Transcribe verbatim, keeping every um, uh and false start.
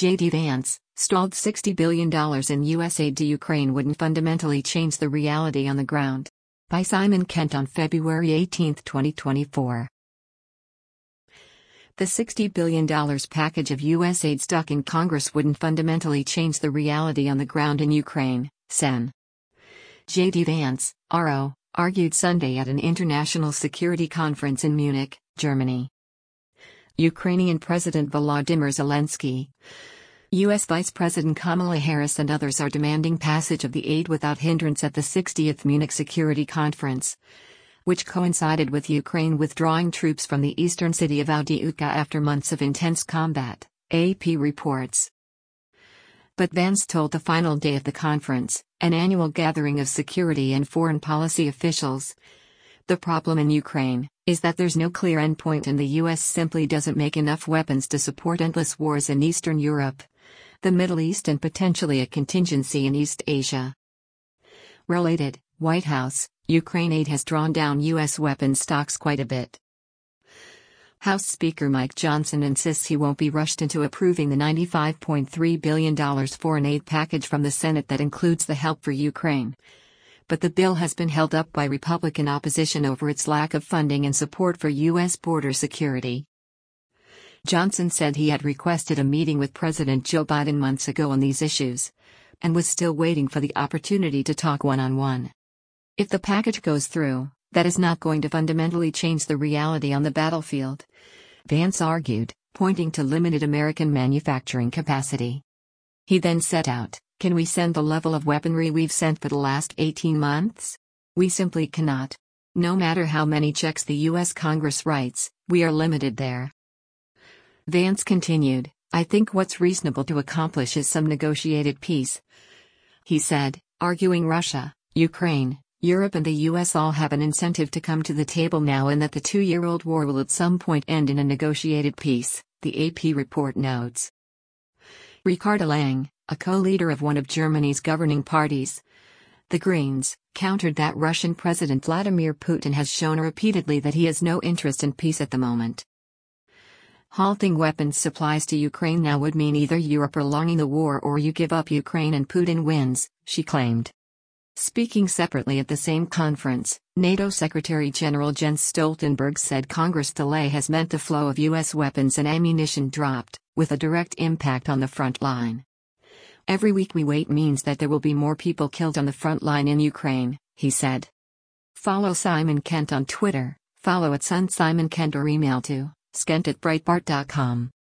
J D Vance, stalled sixty billion dollars in U S aid to Ukraine wouldn't fundamentally change the reality on the ground. By Simon Kent on February eighteenth, twenty twenty-four. The sixty billion dollars package of U S aid stuck in Congress wouldn't fundamentally change the reality on the ground in Ukraine, Sen. J D Vance, R O, argued Sunday at an international security conference in Munich, Germany. Ukrainian President Volodymyr Zelensky, U S Vice President Kamala Harris and others are demanding passage of the aid without hindrance at the sixtieth Munich Security Conference, which coincided with Ukraine withdrawing troops from the eastern city of Avdiivka after months of intense combat, A P reports. But Vance told the final day of the conference, an annual gathering of security and foreign policy officials, the problem in Ukraine is that there's no clear endpoint and the U S simply doesn't make enough weapons to support endless wars in Eastern Europe, the Middle East and potentially a contingency in East Asia. Related, White House, Ukraine aid has drawn down U S weapons stocks quite a bit. House Speaker Mike Johnson insists he won't be rushed into approving the ninety-five point three billion dollars foreign aid package from the Senate that includes the help for Ukraine. But the bill has been held up by Republican opposition over its lack of funding and support for U S border security. Johnson said he had requested a meeting with President Joe Biden months ago on these issues, and was still waiting for the opportunity to talk one-on-one. If the package goes through, that is not going to fundamentally change the reality on the battlefield, Vance argued, pointing to limited American manufacturing capacity. He then set out, can we send the level of weaponry we've sent for the last eighteen months? We simply cannot. No matter how many checks the U S Congress writes, we are limited there. Vance continued, I think what's reasonable to accomplish is some negotiated peace. He said, arguing Russia, Ukraine, Europe and the U S all have an incentive to come to the table now and that the two-year-old war will at some point end in a negotiated peace, the A P report notes. Ricarda Lang, a co-leader of one of Germany's governing parties, the Greens, countered that Russian President Vladimir Putin has shown repeatedly that he has no interest in peace at the moment. Halting weapons supplies to Ukraine now would mean either you're prolonging the war or you give up Ukraine and Putin wins, she claimed. Speaking separately at the same conference, NATO Secretary General Jens Stoltenberg said Congress' delay has meant the flow of U S weapons and ammunition dropped, with a direct impact on the front line. Every week we wait means that there will be more people killed on the front line in Ukraine, he said. Follow Simon Kent on Twitter, follow at Sun Simon Kent or email to skent at breitbart dot com.